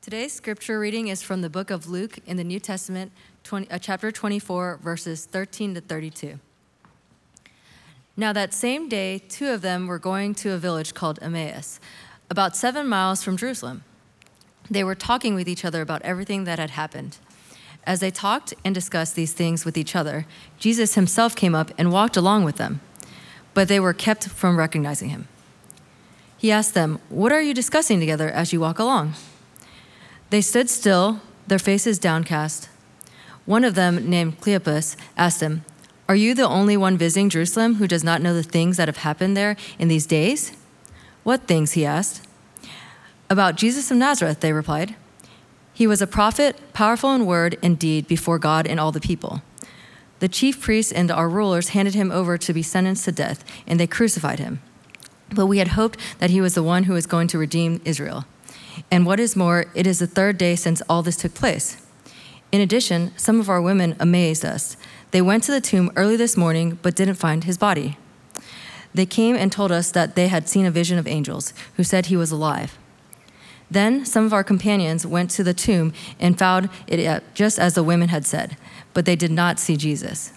Today's scripture reading is from the book of Luke in the New Testament, chapter 24, verses 13 to 32. Now that same day, two of them were going to a village called Emmaus, about 7 miles from Jerusalem. They were talking with each other about everything that had happened. As they talked and discussed these things with each other, Jesus himself came up and walked along with them, but they were kept from recognizing him. He asked them, "What are you discussing together as you walk along?" They stood still, their faces downcast. One of them, named Cleopas, asked him, "Are you the only one visiting Jerusalem who does not know the things that have happened there in these days?" "What things?" he asked. "About Jesus of Nazareth," they replied. "He was a prophet, powerful in word and deed before God and all the people. The chief priests and our rulers handed him over to be sentenced to death, and they crucified him. But we had hoped that he was the one who was going to redeem Israel. And what is more, it is the third day since all this took place. In addition, some of our women amazed us. They went to the tomb early this morning, but didn't find his body. They came and told us that they had seen a vision of angels, who said he was alive. Then some of our companions went to the tomb and found it just as the women had said, but they did not see Jesus."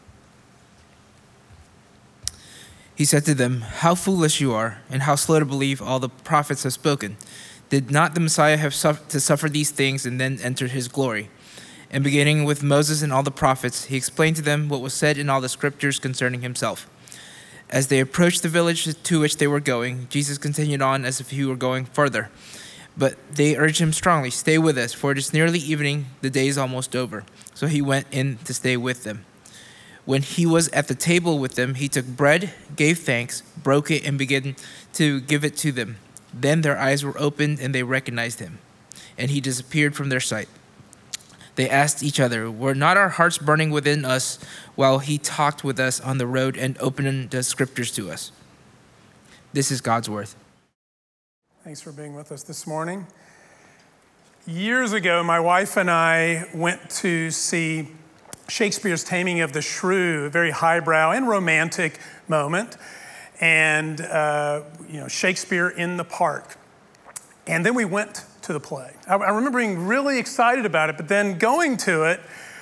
He said to them, "How foolish you are, and how slow to believe all the prophets have spoken. Did not the Messiah have to suffer these things and then enter his glory?" And beginning with Moses and all the prophets, he explained to them what was said in all the scriptures concerning himself. As they approached the village to which they were going, Jesus continued on as if he were going further. But they urged him strongly, "Stay with us, for it is nearly evening, the day is almost over." So he went in to stay with them. When he was at the table with them, he took bread, gave thanks, broke it, and began to give it to them. Then their eyes were opened and they recognized him, and he disappeared from their sight. They asked each other, "Were not our hearts burning within us while he talked with us on the road and opened the scriptures to us?" This is God's word. Thanks for being with us this morning. Years ago, my wife and I went to see Shakespeare's Taming of the Shrew, a very highbrow and romantic moment, and Shakespeare in the park. And then we went to the play. I remember being really excited about it, but then going to it,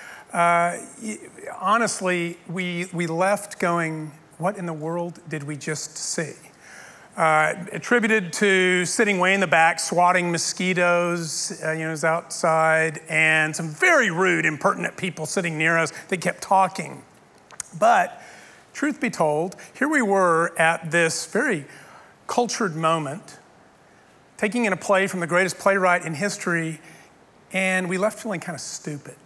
honestly, we left going, what in the world did we just see? Attributed to sitting way in the back, swatting mosquitoes, outside, and some very rude, impertinent people sitting near us that kept talking. But truth be told, here we were at this very cultured moment, taking in a play from the greatest playwright in history, and we left feeling kind of stupid.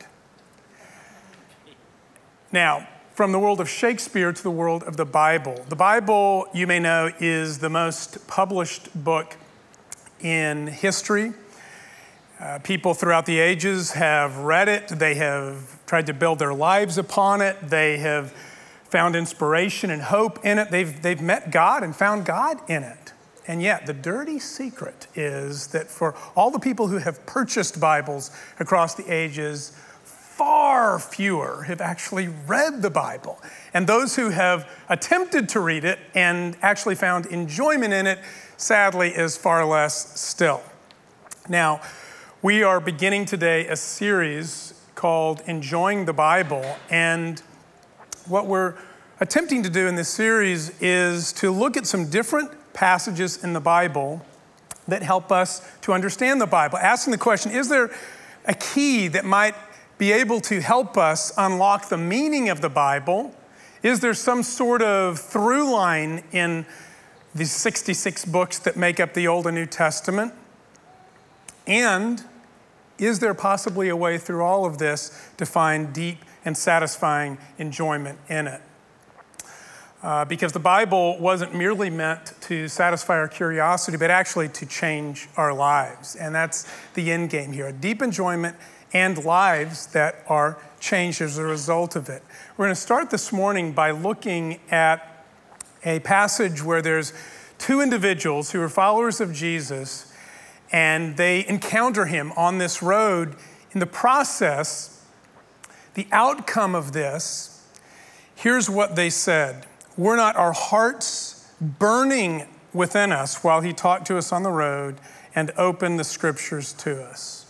Now, from the world of Shakespeare to the world of the Bible. The Bible, you may know, is the most published book in history. People throughout the ages have read it. They have tried to build their lives upon it. They have found inspiration and hope in it. They've met God and found God in it. And yet, the dirty secret is that for all the people who have purchased Bibles across the ages, far fewer have actually read the Bible. And those who have attempted to read it and actually found enjoyment in it, sadly, is far less still. Now, we are beginning today a series called Enjoying the Bible. And what we're attempting to do in this series is to look at some different passages in the Bible that help us to understand the Bible. Asking the question, is there a key that might be able to help us unlock the meaning of the Bible? Is there some sort of through line in these 66 books that make up the Old and New Testament? And is there possibly a way through all of this to find deep and satisfying enjoyment in it? Because the Bible wasn't merely meant to satisfy our curiosity, but actually to change our lives. And that's the end game here, a deep enjoyment and lives that are changed as a result of it. We're going to start this morning by looking at a passage where there's two individuals who are followers of Jesus, and they encounter him on this road. In the process, the outcome of this, here's what they said. "Were not our hearts burning within us while he talked to us on the road and open the scriptures to us.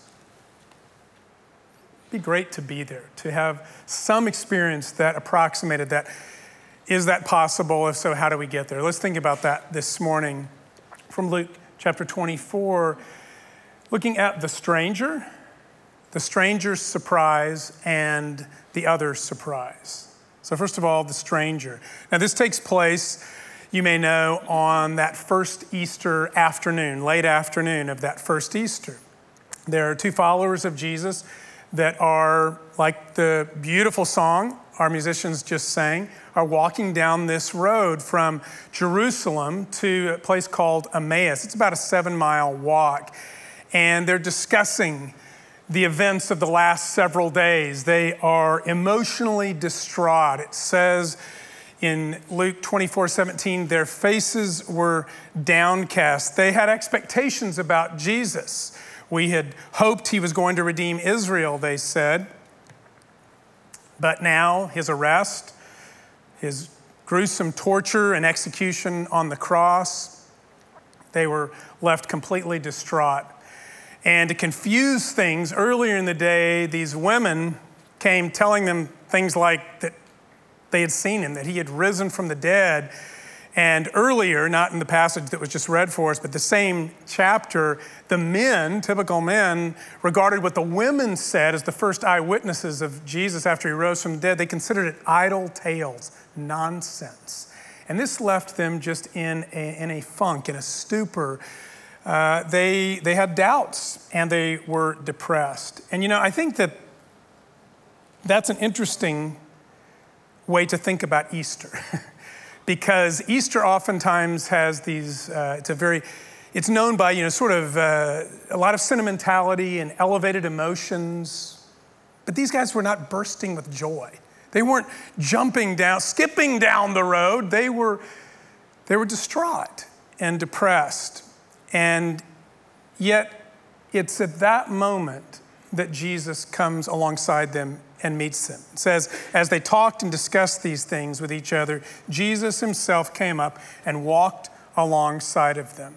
It'd be great to be there, to have some experience that approximated that. Is that possible? If so, how do we get there? Let's think about that this morning from Luke chapter 24, looking at the stranger's surprise, and the other's surprise. So first of all, the stranger. Now this takes place, you may know, on that first Easter afternoon, late afternoon of that first Easter. There are two followers of Jesus that are, like the beautiful song our musicians just sang, are walking down this road from Jerusalem to a place called Emmaus. It's about a 7-mile walk. And they're discussing the events of the last several days. They are emotionally distraught. It says in Luke 24:17, their faces were downcast. They had expectations about Jesus. We had hoped he was going to redeem Israel, they said. But now his arrest, his gruesome torture and execution on the cross, they were left completely distraught. And to confuse things, earlier in the day, these women came telling them things like that they had seen him, that he had risen from the dead. And earlier, not in the passage that was just read for us, but the same chapter, the men, typical men, regarded what the women said as the first eyewitnesses of Jesus after he rose from the dead. They considered it idle tales, nonsense. And this left them just in a funk, in a stupor. They had doubts and they were depressed. And I think that's an interesting way to think about Easter. Because Easter oftentimes has these, it's known by, a lot of sentimentality and elevated emotions. But these guys were not bursting with joy. They weren't skipping down the road. They were distraught and depressed. And yet, it's at that moment that Jesus comes alongside them and meets them. It says, as they talked and discussed these things with each other, Jesus himself came up and walked alongside of them.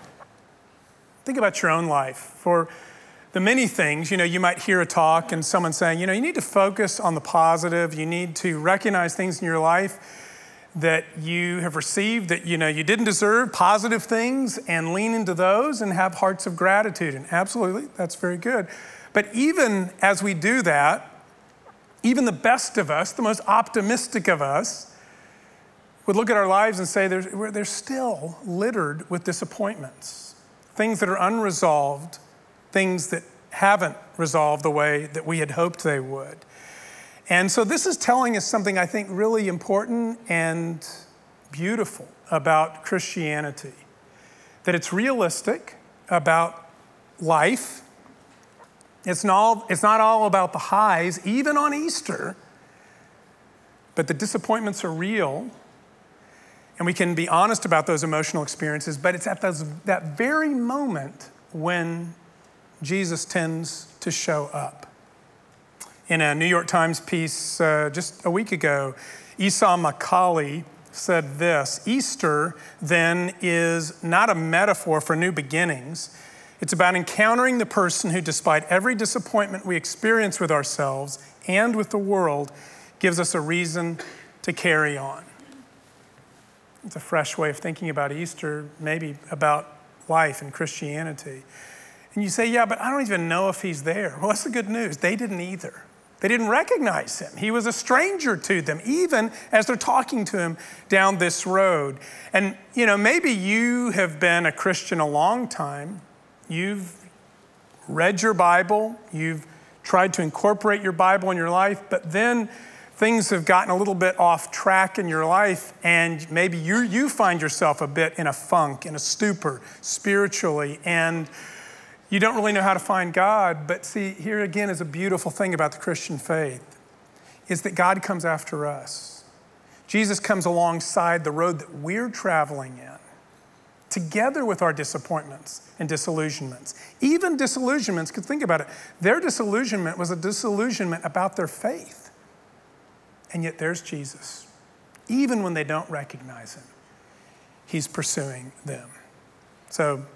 Think about your own life. For the many things, you might hear a talk and someone saying, you need to focus on the positive. You need to recognize things in your life that you have received that you didn't deserve, positive things, and lean into those and have hearts of gratitude. And absolutely, that's very good. But even as we do that, even the best of us, the most optimistic of us, would look at our lives and say they're still littered with disappointments, things that are unresolved, things that haven't resolved the way that we had hoped they would. And so this is telling us something I think really important and beautiful about Christianity, that it's realistic about life. It's not all about the highs, even on Easter, but the disappointments are real, and we can be honest about those emotional experiences, but it's at that very moment when Jesus tends to show up. In a New York Times piece just a week ago, Esau Macaulay said this: Easter, then, is not a metaphor for new beginnings. It's about encountering the person who, despite every disappointment we experience with ourselves and with the world, gives us a reason to carry on. It's a fresh way of thinking about Easter, maybe about life and Christianity. And you say, yeah, but I don't even know if he's there. Well, that's the good news. They didn't either. They didn't recognize him. He was a stranger to them, even as they're talking to him down this road. And, maybe you have been a Christian a long time. You've read your Bible, you've tried to incorporate your Bible in your life, but then things have gotten a little bit off track in your life, and maybe you find yourself a bit in a funk, in a stupor spiritually, and you don't really know how to find God. But see, here again is a beautiful thing about the Christian faith, is that God comes after us. Jesus comes alongside the road that we're traveling in, together with our disappointments and disillusionments. Even disillusionments, because think about it, their disillusionment was a disillusionment about their faith. And yet there's Jesus. Even when they don't recognize him, he's pursuing them. So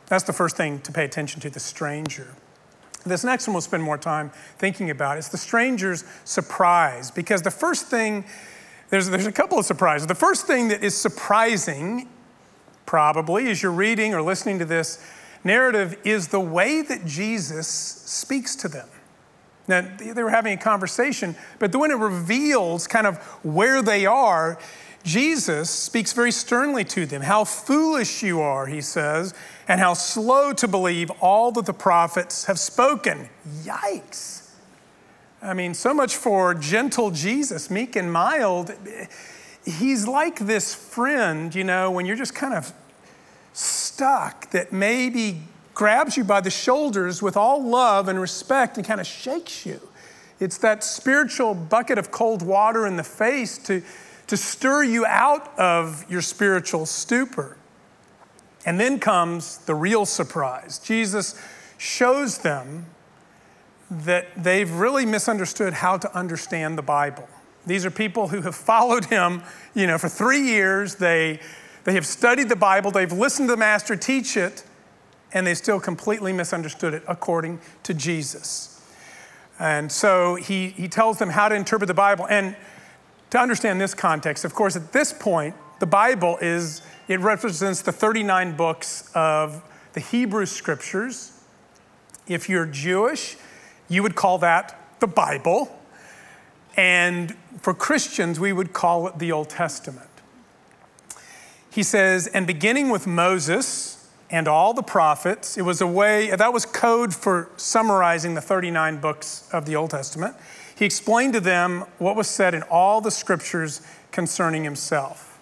That's the first thing to pay attention to, the stranger. This next one we'll spend more time thinking about. It's the stranger's surprise, because the first thing, there's a couple of surprises. The first thing that is surprising, probably, as you're reading or listening to this narrative, is the way that Jesus speaks to them. Now, they were having a conversation, but when it reveals kind of where they are, Jesus speaks very sternly to them. How foolish you are, he says, and how slow to believe all that the prophets have spoken. Yikes. I mean, so much for gentle Jesus, meek and mild. He's like this friend, when you're just kind of stuck, that maybe grabs you by the shoulders with all love and respect and kind of shakes you. It's that spiritual bucket of cold water in the face to stir you out of your spiritual stupor. And then comes the real surprise. Jesus shows them that they've really misunderstood how to understand the Bible. These are people who have followed him, for 3 years. They have studied the Bible. They've listened to the Master teach it, and they still completely misunderstood it according to Jesus. And so he tells them how to interpret the Bible. And to understand this context, of course, at this point, the Bible it represents the 39 books of the Hebrew Scriptures. If you're Jewish, you would call that the Bible. And for Christians, we would call it the Old Testament. He says, and beginning with Moses and all the prophets, it was a way, that was code for summarizing the 39 books of the Old Testament. He explained to them what was said in all the scriptures concerning himself.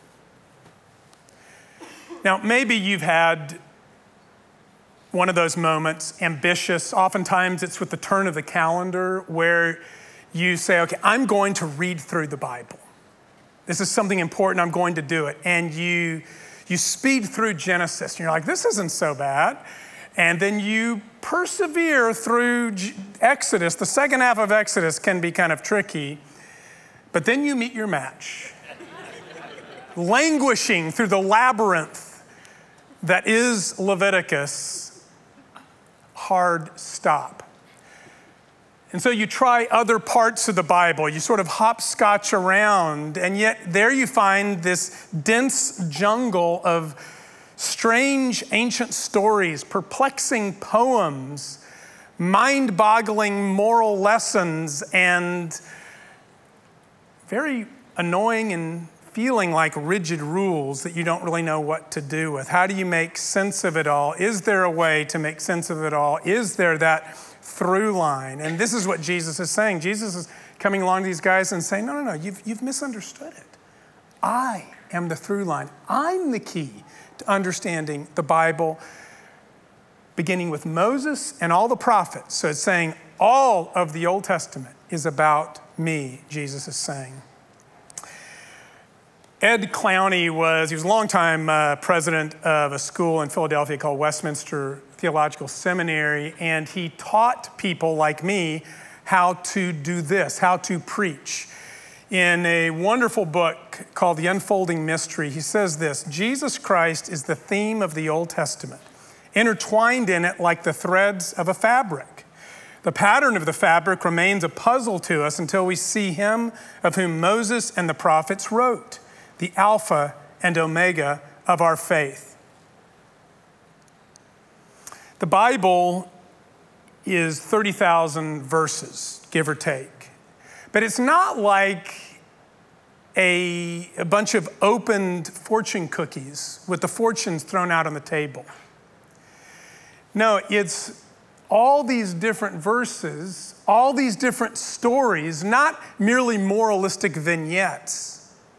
Now, maybe you've had one of those moments, ambitious. Oftentimes it's with the turn of the calendar where you say, okay, I'm going to read through the Bible. This is something important, I'm going to do it. And you speed through Genesis, and you're like, this isn't so bad. And then you persevere through Exodus. The second half of Exodus can be kind of tricky, but then you meet your match. Languishing through the labyrinth that is Leviticus, hard stop. And so you try other parts of the Bible. You sort of hopscotch around, and yet there you find this dense jungle of strange ancient stories, perplexing poems, mind-boggling moral lessons, and very annoying and feeling like rigid rules that you don't really know what to do with. How do you make sense of it all? Is there a way to make sense of it all? Is there that through line? And this is what Jesus is saying. Jesus is coming along to these guys and saying, no, you've misunderstood it. I am the through line. I'm the key to understanding the Bible, beginning with Moses and all the prophets. So it's saying all of the Old Testament is about me, Jesus is saying. Ed Clowney was a longtime president of a school in Philadelphia called Westminster Theological Seminary, and he taught people like me how to do this, how to preach. In a wonderful book called The Unfolding Mystery, he says this: Jesus Christ is the theme of the Old Testament, intertwined in it like the threads of a fabric. The pattern of the fabric remains a puzzle to us until we see him of whom Moses and the prophets wrote, the Alpha and Omega of our faith. The Bible is 30,000 verses, give or take. But it's not like a bunch of opened fortune cookies with the fortunes thrown out on the table. No, it's all these different verses, all these different stories, not merely moralistic vignettes,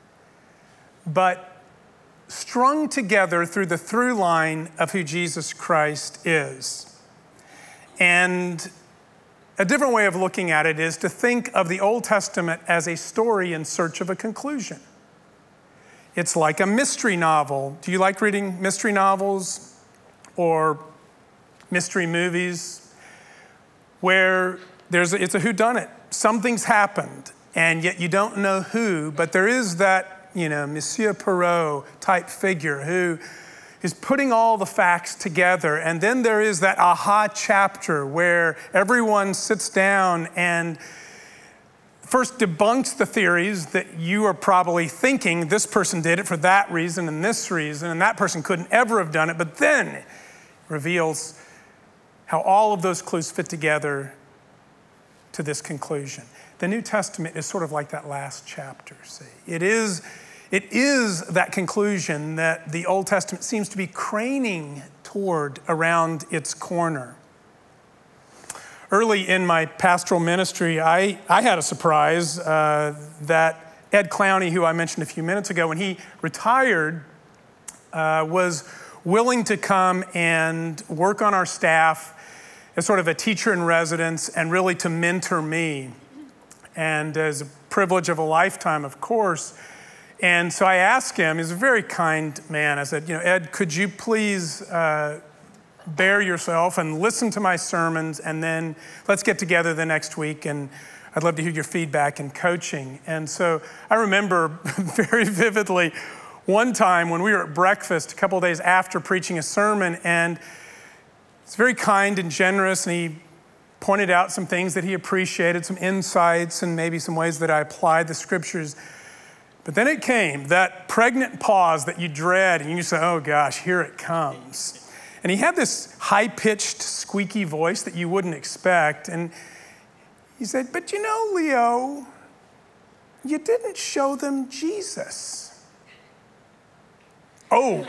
but strung together through the through line of who Jesus Christ is. And a different way of looking at it is to think of the Old Testament as a story in search of a conclusion. It's like a mystery novel. Do you like reading mystery novels or mystery movies where it's a whodunit? Something's happened, and yet you don't know who, but there is that Monsieur Poirot type figure who is putting all the facts together. And then there is that aha chapter where everyone sits down and first debunks the theories that you are probably thinking this person did it for that reason and this reason, and that person couldn't ever have done it, but then reveals how all of those clues fit together to this conclusion. The New Testament is sort of like that last chapter, see. It is that conclusion that the Old Testament seems to be craning toward around its corner. Early in my pastoral ministry, I had a surprise that Ed Clowney, who I mentioned a few minutes ago, when he retired, was willing to come and work on our staff as sort of a teacher in residence and really to mentor me. And as a privilege of a lifetime, of course. And so I asked him, he's a very kind man, I said, Ed, could you please bear yourself and listen to my sermons, and then let's get together the next week, and I'd love to hear your feedback and coaching. And so I remember very vividly one time when we were at breakfast a couple of days after preaching a sermon, and he's very kind and generous, and he pointed out some things that he appreciated, some insights, and maybe some ways that I applied the scriptures. But then it came, that pregnant pause that you dread, and you say, oh gosh, here it comes. And he had this high-pitched, squeaky voice that you wouldn't expect. And he said, but Leo, you didn't show them Jesus. Oh.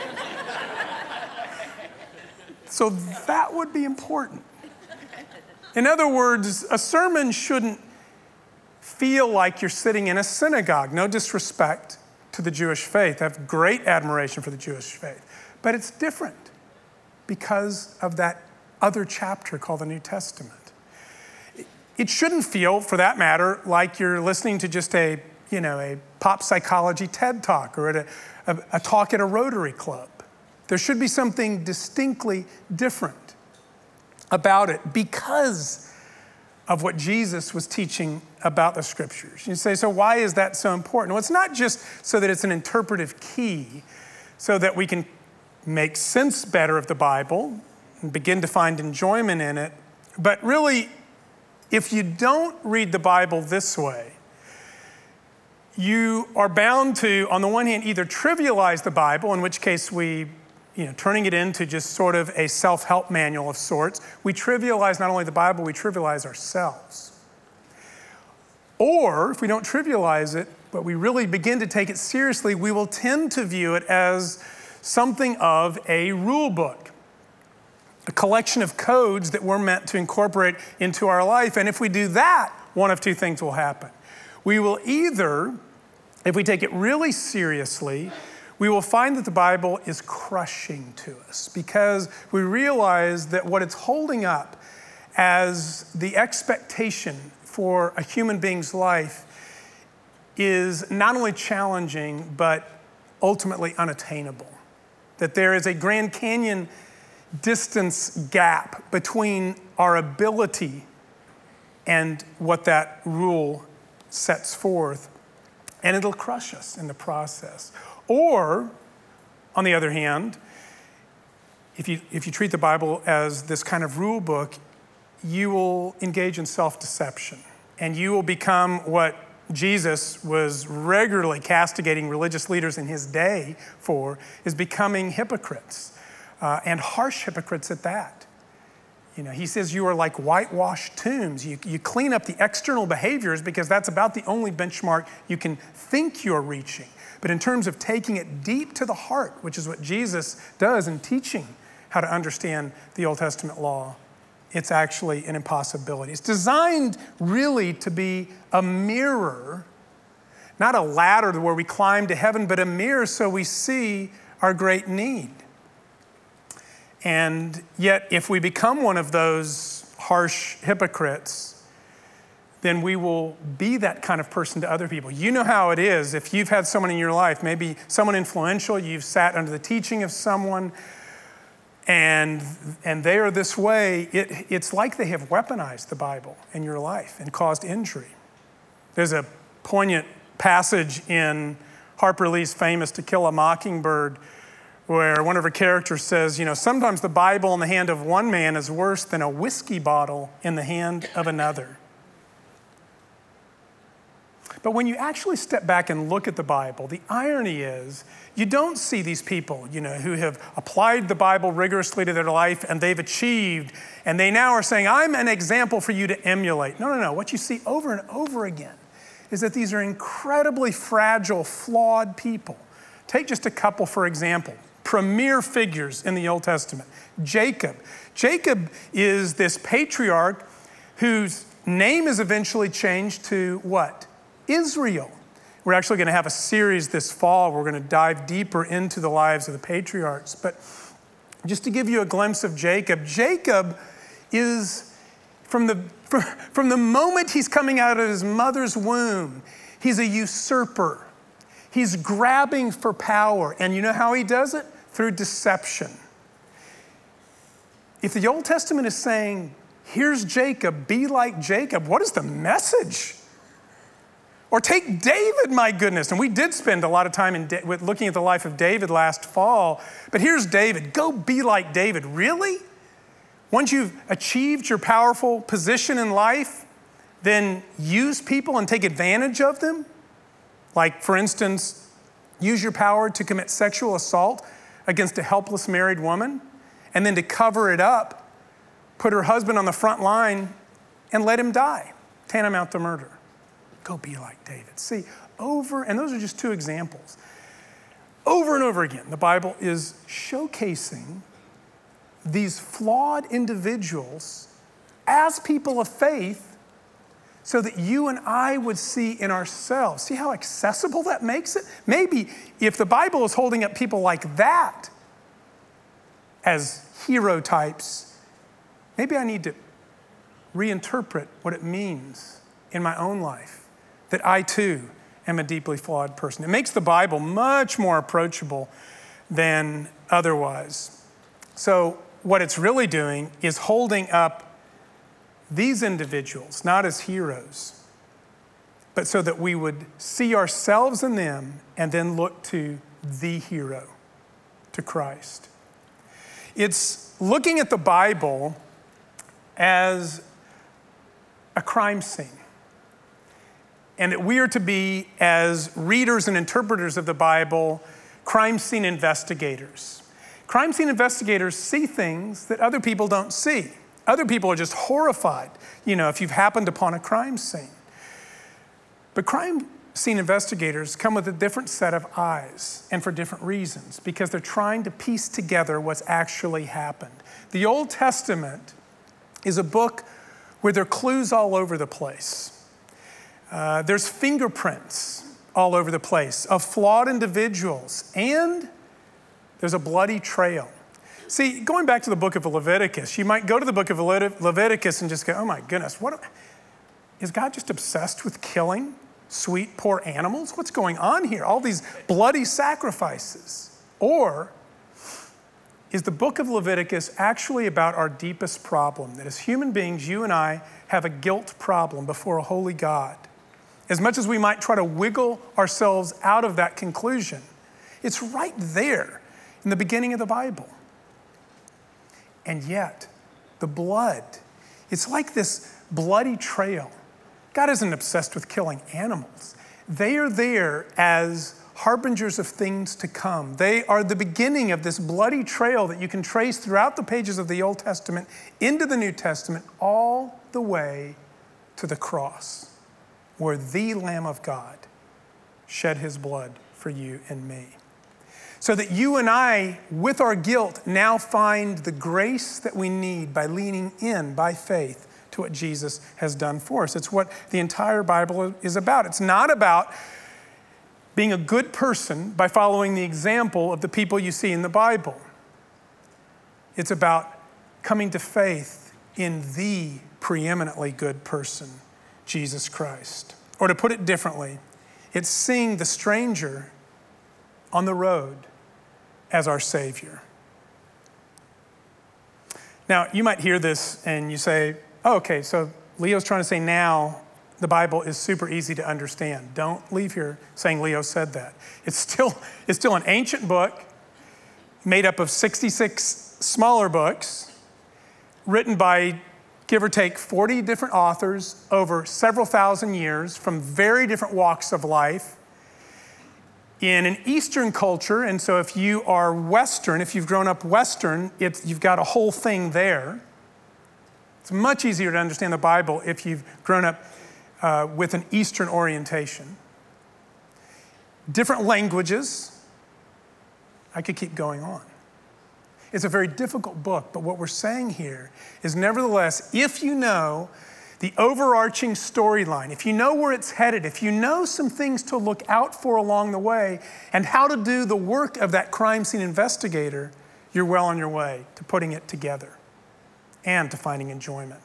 So that would be important. In other words, a sermon shouldn't feel like you're sitting in a synagogue. No disrespect to the Jewish faith. I have great admiration for the Jewish faith. But it's different because of that other chapter called the New Testament. It shouldn't feel, for that matter, like you're listening to just a pop psychology TED Talk or at a talk at a Rotary Club. There should be something distinctly different about it because of what Jesus was teaching about the scriptures. You say, so why is that so important? Well, it's not just so that it's an interpretive key, so that we can make sense better of the Bible and begin to find enjoyment in it. But really, if you don't read the Bible this way, you are bound to, on the one hand, either trivialize the Bible, in which case we, turning it into just sort of a self-help manual of sorts. We trivialize not only the Bible, we trivialize ourselves. Or, if we don't trivialize it, but we really begin to take it seriously, we will tend to view it as something of a rule book, a collection of codes that we're meant to incorporate into our life. And if we do that, one of two things will happen. We will either, if we take it really seriously, we will find that the Bible is crushing to us because we realize that what it's holding up as the expectation for a human being's life is not only challenging, but ultimately unattainable. That there is a Grand Canyon distance gap between our ability and what that rule sets forth, and it'll crush us in the process. Or, on the other hand, if you treat the Bible as this kind of rule book, you will engage in self-deception, and you will become what Jesus was regularly castigating religious leaders in his day for, is becoming hypocrites, and harsh hypocrites at that. He says you are like whitewashed tombs. You clean up the external behaviors because that's about the only benchmark you can think you're reaching. But in terms of taking it deep to the heart, which is what Jesus does in teaching how to understand the Old Testament law, it's actually an impossibility. It's designed really to be a mirror, not a ladder where we climb to heaven, but a mirror so we see our great need. And yet, if we become one of those harsh hypocrites, then we will be that kind of person to other people. You know how it is. If you've had someone in your life, maybe someone influential, you've sat under the teaching of someone, and they are this way, it's like they have weaponized the Bible in your life and caused injury. There's a poignant passage in Harper Lee's famous To Kill a Mockingbird where one of her characters says, sometimes the Bible in the hand of one man is worse than a whiskey bottle in the hand of another. But when you actually step back and look at the Bible, the irony is you don't see these people, who have applied the Bible rigorously to their life and they've achieved, and they now are saying, I'm an example for you to emulate. No. What you see over and over again is that these are incredibly fragile, flawed people. Take just a couple, for example. Premier figures in the Old Testament. Jacob. Jacob is this patriarch whose name is eventually changed to what? Israel. We're actually going to have a series this fall. We're going to dive deeper into the lives of the patriarchs. But just to give you a glimpse of Jacob, Jacob is, from the moment he's coming out of his mother's womb, he's a usurper. He's grabbing for power. And you know how he does it? Through deception. If the Old Testament is saying, here's Jacob, be like Jacob, what is the message? Or take David, my goodness. And we did spend a lot of time looking at the life of David last fall. But here's David. Go be like David. Really? Once you've achieved your powerful position in life, then use people and take advantage of them? Like, for instance, use your power to commit sexual assault against a helpless married woman, and then to cover it up, put her husband on the front line and let him die, tantamount to murder. Go be like David. See, and those are just two examples. Over and over again, the Bible is showcasing these flawed individuals as people of faith so that you and I would see in ourselves. See how accessible that makes it? Maybe if the Bible is holding up people like that as hero types, maybe I need to reinterpret what it means in my own life. That I too am a deeply flawed person. It makes the Bible much more approachable than otherwise. So what it's really doing is holding up these individuals, not as heroes, but so that we would see ourselves in them and then look to the hero, to Christ. It's looking at the Bible as a crime scene. And that we are to be, as readers and interpreters of the Bible, crime scene investigators. Crime scene investigators see things that other people don't see. Other people are just horrified, if you've happened upon a crime scene. But crime scene investigators come with a different set of eyes, and for different reasons, because they're trying to piece together what's actually happened. The Old Testament is a book where there are clues all over the place. There's fingerprints all over the place of flawed individuals, and there's a bloody trail. See, going back to the book of Leviticus, you might go to the book of Leviticus and just go, oh my goodness, is God just obsessed with killing sweet, poor animals? What's going on here? All these bloody sacrifices. Or is the book of Leviticus actually about our deepest problem? That as human beings, you and I have a guilt problem before a holy God. As much as we might try to wiggle ourselves out of that conclusion, it's right there in the beginning of the Bible. And yet, the blood, it's like this bloody trail. God isn't obsessed with killing animals. They are there as harbingers of things to come. They are the beginning of this bloody trail that you can trace throughout the pages of the Old Testament into the New Testament, all the way to the cross, where the Lamb of God shed his blood for you and me. So that you and I, with our guilt, now find the grace that we need by leaning in by faith to what Jesus has done for us. It's what the entire Bible is about. It's not about being a good person by following the example of the people you see in the Bible. It's about coming to faith in the preeminently good person, Jesus Christ. Or to put it differently, it's seeing the stranger on the road as our Savior. Now, you might hear this and you say, oh, okay, so Leo's trying to say now the Bible is super easy to understand. Don't leave here saying Leo said that. It's still an ancient book. made up of 66 smaller books, written by, give or take, 40 different authors over several thousand years from very different walks of life in an Eastern culture. And so if you are Western, if you've grown up Western, you've got a whole thing there. It's much easier to understand the Bible if you've grown up with an Eastern orientation. Different languages. I could keep going on. It's a very difficult book, but what we're saying here is nevertheless, if you know the overarching storyline, if you know where it's headed, if you know some things to look out for along the way, and how to do the work of that crime scene investigator, you're well on your way to putting it together and to finding enjoyment.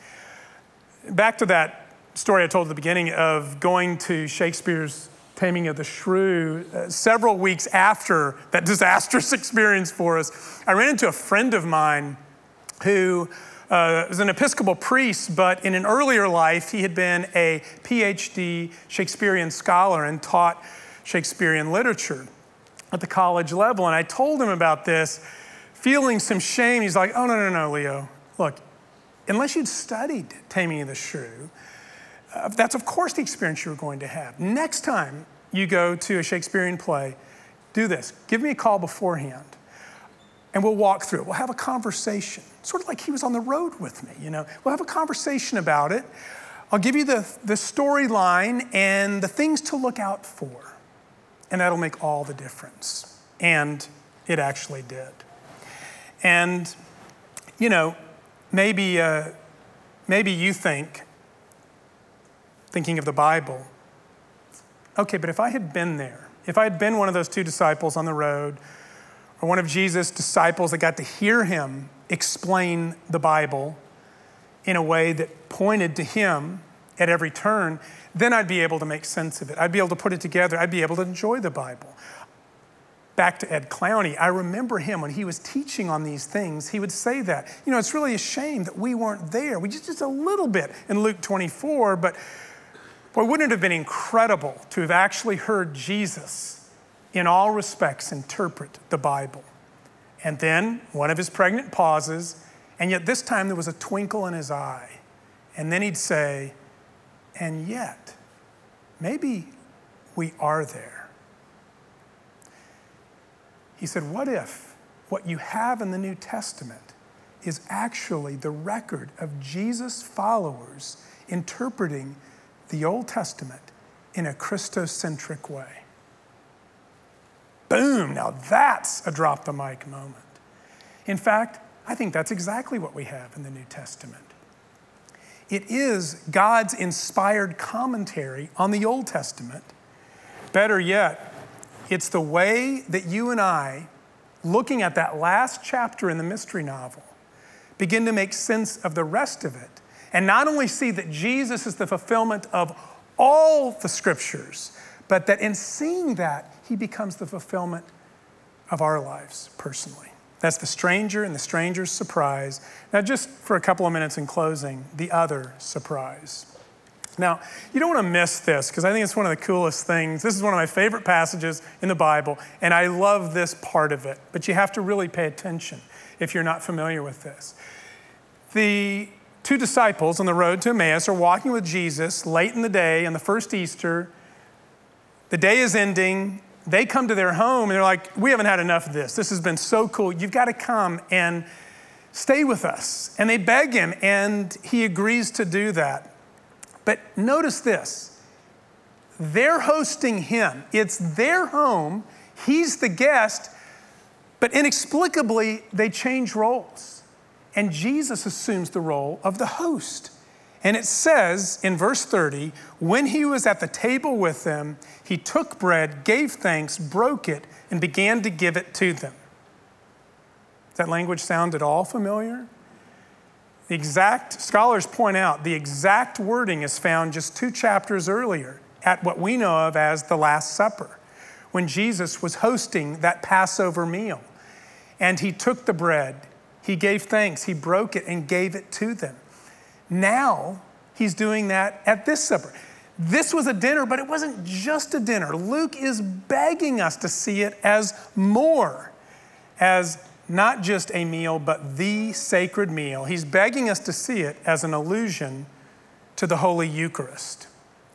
Back to that story I told at the beginning of going to Shakespeare's Taming of the Shrew, several weeks after that disastrous experience for us, I ran into a friend of mine who was an Episcopal priest, but in an earlier life, he had been a PhD Shakespearean scholar and taught Shakespearean literature at the college level. And I told him about this, feeling some shame. He's like, oh, no, Leo. Look, unless you'd studied Taming of the Shrew, that's of course the experience you're going to have. Next time you go to a Shakespearean play, do this. Give me a call beforehand and we'll walk through it. We'll have a conversation, sort of like he was on the road with me, you know. We'll have a conversation about it. I'll give you the storyline and the things to look out for, and that'll make all the difference. And it actually did. And, you know, maybe you thinking of the Bible, okay, but if I had been there, if I had been one of those two disciples on the road, or one of Jesus' disciples that got to hear him explain the Bible in a way that pointed to him at every turn, then I'd be able to make sense of it. I'd be able to put it together. I'd be able to enjoy the Bible. Back to Ed Clowney, I remember him when he was teaching on these things, he would say that. You know, it's really a shame that we weren't there. We just a little bit in Luke 24, but boy, wouldn't it have been incredible to have actually heard Jesus in all respects interpret the Bible? And then one of his pregnant pauses, and yet this time there was a twinkle in his eye. And then he'd say, and yet, maybe we are there. He said, what if what you have in the New Testament is actually the record of Jesus' followers interpreting the Old Testament in a Christocentric way? Boom, now that's a drop the mic moment. In fact, I think that's exactly what we have in the New Testament. It is God's inspired commentary on the Old Testament. Better yet, it's the way that you and I, looking at that last chapter in the mystery novel, begin to make sense of the rest of it. And not only see that Jesus is the fulfillment of all the scriptures, but that in seeing that, he becomes the fulfillment of our lives personally. That's the stranger and the stranger's surprise. Now, just for a couple of minutes in closing, the other surprise. Now, you don't want to miss this because I think it's one of the coolest things. This is one of my favorite passages in the Bible, and I love this part of it, but you have to really pay attention if you're not familiar with this. The two disciples on the road to Emmaus are walking with Jesus late in the day on the first Easter. The day is ending. They come to their home and they're like, we haven't had enough of this. This has been so cool. You've got to come and stay with us. And they beg him and he agrees to do that. But notice this. They're hosting him. It's their home. He's the guest. But inexplicably, they change roles. And Jesus assumes the role of the host. And it says in verse 30, when he was at the table with them, he took bread, gave thanks, broke it, and began to give it to them. Does that language sound at all familiar? Scholars point out the exact wording is found just 2 chapters earlier at what we know of as the Last Supper, when Jesus was hosting that Passover meal. And he took the bread, he gave thanks, he broke it and gave it to them. Now he's doing that at this supper. This was a dinner, but it wasn't just a dinner. Luke is begging us to see it as more. as not just a meal, but the sacred meal. He's begging us to see it as an allusion to the Holy Eucharist.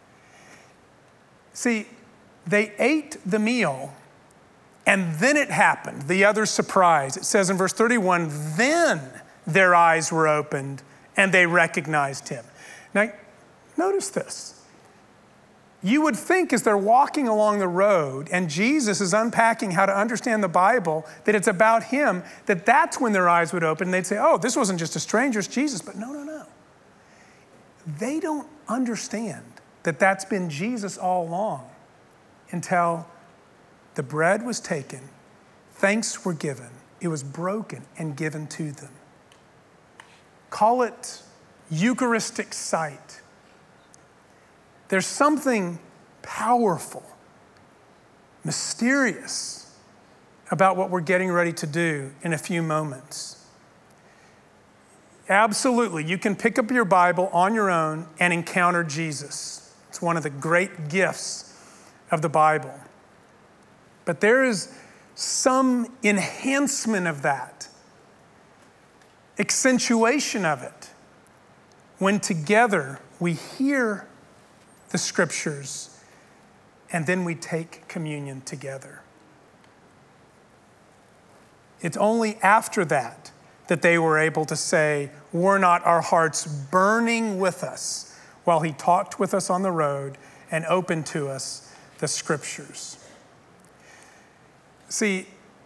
See, they ate the meal, and then it happened, the other surprise. It says in verse 31, then their eyes were opened, and they recognized him. Now, notice this. You would think as they're walking along the road and Jesus is unpacking how to understand the Bible, that it's about him, that's when their eyes would open and they'd say, oh, this wasn't just a stranger, it's Jesus. But no. They don't understand that that's been Jesus all along until the bread was taken, thanks were given, it was broken and given to them. Call it Eucharistic sight. There's something powerful, mysterious about what we're getting ready to do in a few moments. Absolutely, you can pick up your Bible on your own and encounter Jesus. It's one of the great gifts of the Bible. But there is some enhancement of that, accentuation of it, when together we hear the scriptures and then we take communion together. It's only after that they were able to say, were not our hearts burning with us while he talked with us on the road and opened to us the scriptures. See,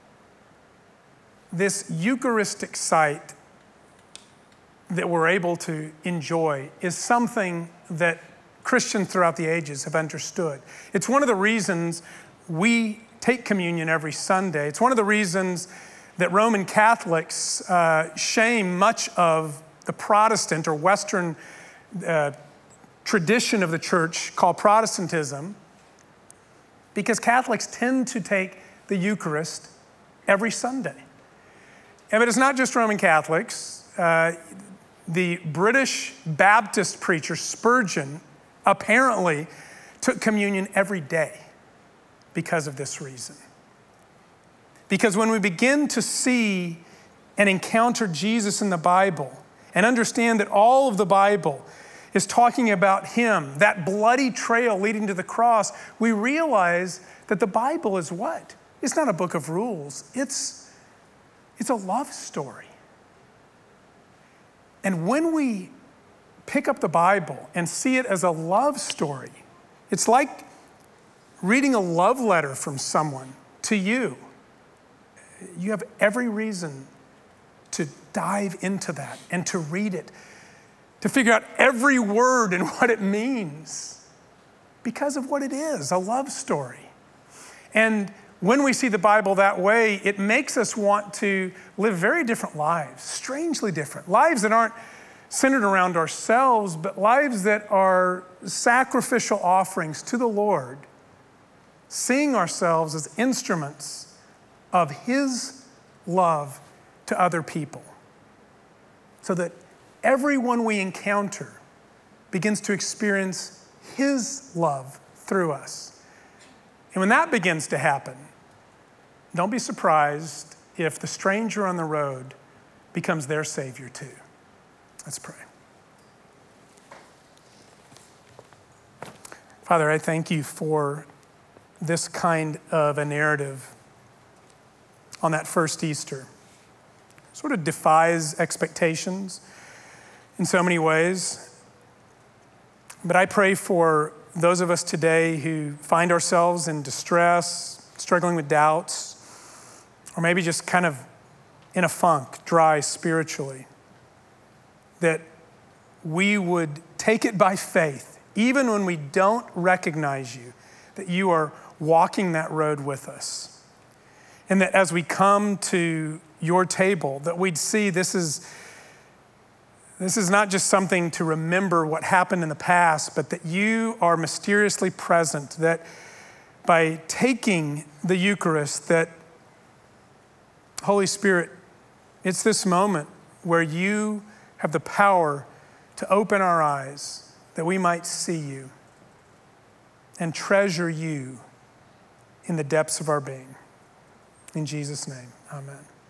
this Eucharistic sight that we're able to enjoy is something that Christians throughout the ages have understood. It's one of the reasons we take communion every Sunday. It's one of the reasons that Roman Catholics shame much of the Protestant or Western tradition of the church called Protestantism, because Catholics tend to take the Eucharist every Sunday. But it's not just Roman Catholics. The British Baptist preacher Spurgeon apparently took communion every day because of this reason. Because when we begin to see and encounter Jesus in the Bible and understand that all of the Bible is talking about him, that bloody trail leading to the cross, we realize that the Bible is what? It's not a book of rules. It's a love story. And when we pick up the Bible and see it as a love story, it's like reading a love letter from someone to you. You have every reason to dive into that and to read it, to figure out every word and what it means because of what it is, a love story. And when we see the Bible that way, it makes us want to live very different lives, strangely different. Lives that aren't centered around ourselves, but lives that are sacrificial offerings to the Lord, seeing ourselves as instruments of his love to other people, so that everyone we encounter begins to experience his love through us. And when that begins to happen, don't be surprised if the stranger on the road becomes their Savior too. Let's pray. Father, I thank you for this kind of a narrative on that first Easter. It sort of defies expectations in so many ways. But I pray for those of us today who find ourselves in distress, struggling with doubts, or maybe just kind of in a funk, dry spiritually, that we would take it by faith, even when we don't recognize you, that you are walking that road with us. And that as we come to your table, that we'd see this is not just something to remember what happened in the past, but that you are mysteriously present, that by taking the Eucharist, that Holy Spirit, it's this moment where you have the power to open our eyes that we might see you and treasure you in the depths of our being. In Jesus' name. Amen.